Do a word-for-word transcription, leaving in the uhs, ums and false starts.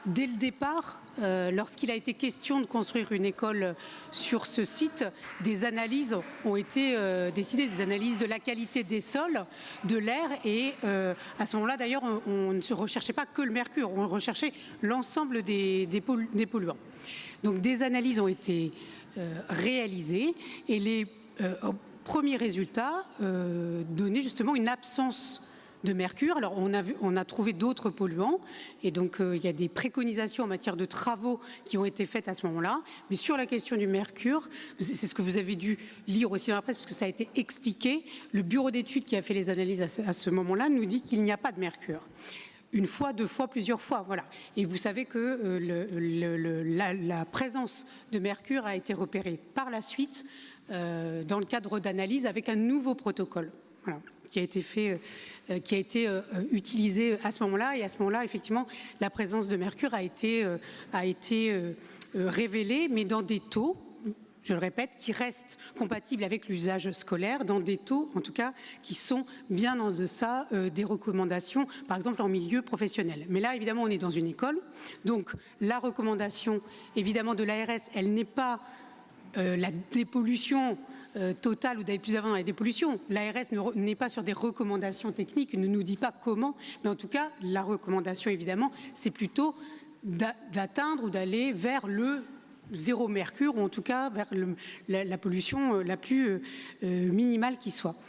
Dès le départ, euh, lorsqu'il a été question de construire une école sur ce site, des analyses ont été euh, décidées, des analyses de la qualité des sols, de l'air, et euh, à ce moment-là, d'ailleurs, on, on ne recherchait pas que le mercure, on recherchait l'ensemble des, des, pollu des polluants. Donc des analyses ont été euh, réalisées, et les euh, premiers résultats euh, donnaient justement une absence de mercure. Alors on a, vu, on a trouvé d'autres polluants et donc euh, il y a des préconisations en matière de travaux qui ont été faites à ce moment-là. Mais sur la question du mercure, c'est ce que vous avez dû lire aussi dans la presse parce que ça a été expliqué. Le bureau d'études qui a fait les analyses à ce, à ce moment-là nous dit qu'il n'y a pas de mercure. Une fois, deux fois, plusieurs fois, voilà. Et vous savez que euh, le, le, le, la, la présence de mercure a été repérée par la suite euh, dans le cadre d'analyse avec un nouveau protocole. Voilà, qui a été fait, euh, qui a été euh, utilisé à ce moment-là, et à ce moment-là, effectivement, la présence de mercure a été, euh, a été euh, révélée, mais dans des taux, je le répète, qui restent compatibles avec l'usage scolaire, dans des taux, en tout cas, qui sont bien en deçà euh, des recommandations, par exemple en milieu professionnel. Mais là, évidemment, on est dans une école, donc la recommandation, évidemment, de l'A R S, elle n'est pas euh, la dépollution Euh, totale ou d'aller plus avant dans la dépollution. L'A R S n'est pas sur des recommandations techniques, ne nous dit pas comment, mais en tout cas, la recommandation, évidemment, c'est plutôt d'atteindre ou d'aller vers le zéro mercure, ou en tout cas vers le, la, la pollution la plus euh, minimale qui soit.